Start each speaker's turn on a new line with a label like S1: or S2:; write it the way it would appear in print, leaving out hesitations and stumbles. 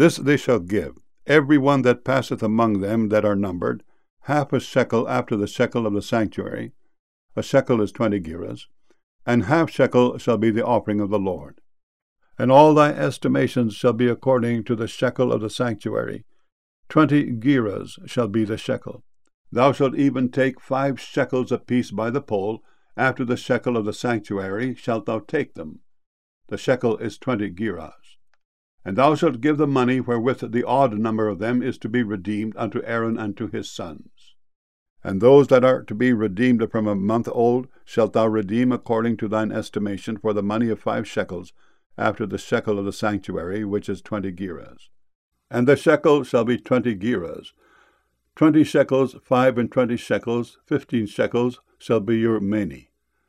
S1: This they shall give, every one that passeth among them that are numbered, half a shekel after the shekel of the sanctuary. A shekel is 20 gerahs, and half shekel shall be the offering of the Lord. And all thy estimations shall be according to the shekel of the sanctuary. 20 gerahs shall be the shekel. Thou shalt even take 5 shekels apiece by the poll, after the shekel of the sanctuary shalt thou take them. The shekel is 20 gerahs. And thou shalt give the money wherewith the odd number of them is to be redeemed unto Aaron and to his sons. And those that are to be redeemed from a month old shalt thou redeem according to thine estimation for the money of 5 shekels, after the shekel of the sanctuary, which is 20 gerahs. And the shekel shall be 20 gerahs. 20 shekels, 5 and 20 shekels, 15 shekels shall be your meni.